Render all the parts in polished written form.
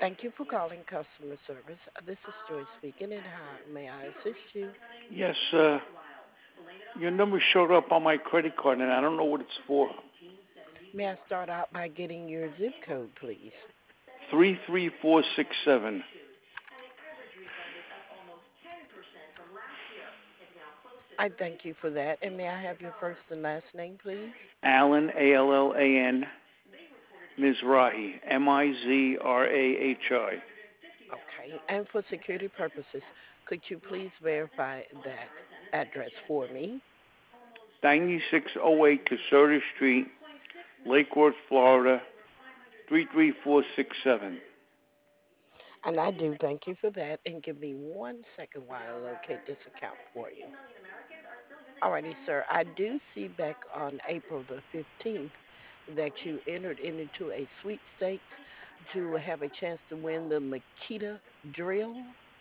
Thank you for calling customer service. This is Joy speaking, and how may I assist you? Yes, your number showed up on my credit card, and I don't know what it's for. May I start out by getting your zip code, please? 33467. I thank you for that. And may I have your first and last name, please? Allen, Allan, Mizrahi, Mizrahi. Okay. And for security purposes, could you please verify that address for me? 9608 Caserta Street, Lake Worth, Florida, 33467. And I do thank you for that. And give me 1 second while I locate this account for you. Alrighty, sir. I do see back on April the 15th that you entered into a sweepstakes to have a chance to win the Makita drill.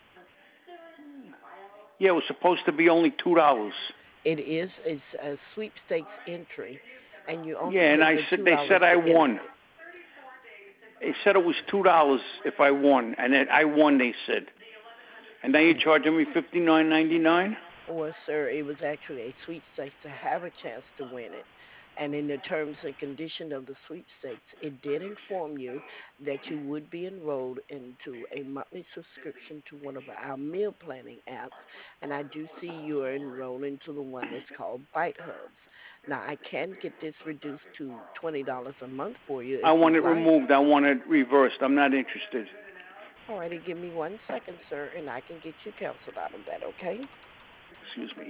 Yeah, it was supposed to be only $2. It is it's a sweepstakes entry, and you only Yeah, and pay I the said two they dollars said I to enter won. it. They said it was $2 if I won, and then I won. They said, and now you're charging me $59.99. Or, sir, it was actually a sweepstakes to have a chance to win it. And in the terms and condition of the sweepstakes, it did inform you that you would be enrolled into a monthly subscription to one of our meal planning apps. And I do see you are enrolled into the one that's called Bite Hubs. Now, I can get this reduced to $20 a month for you I if want you'd it like. removed. I want it reversed. I'm not interested. Alrighty, give me 1 second, sir, and I can get you canceled out of that, okay? Excuse me.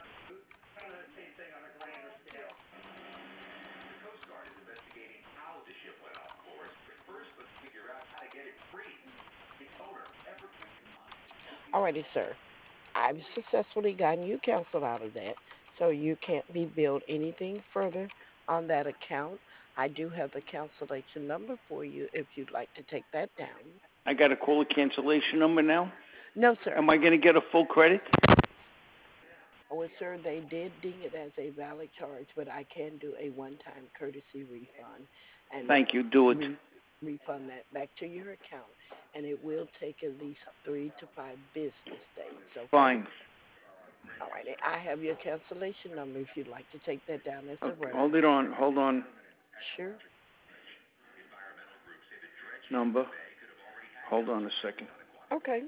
Alrighty, sir. I've successfully gotten you canceled out of that, so you can't be billed anything further on that account. I do have the cancellation number for you if you'd like to take that down. I got to call a cancellation number now. No, sir. Am I going to get a full credit? Well, sir, they did ding it as a valid charge, but I can do a one-time courtesy refund and Thank you. Do it. refund that back to your account, and it will take at least 3 to 5 business days, okay? Fine. All right, I have your cancellation number if you'd like to take that down as a Hold reference. it on. Hold on. Sure. Number. Hold on a second. Okay.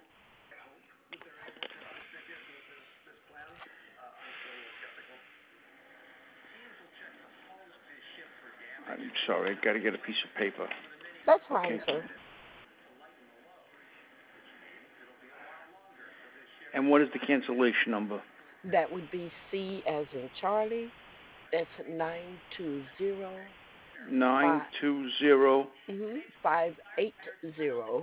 I'm sorry. I got to get a piece of paper. That's fine, Okay. sir. And what is the cancellation number? That would be C as in Charlie. That's 920 920. 580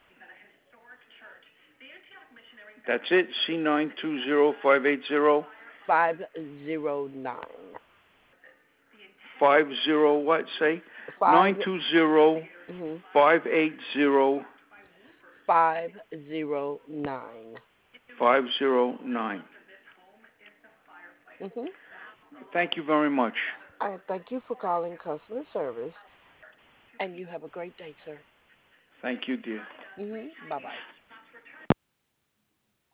That's it. C920580 509. 50 what? Say 5 920 mhm, 580 509. 509. Mhm. Thank you very much. I thank you for calling customer service, and you have a great day, sir. Thank you, dear. Bye bye.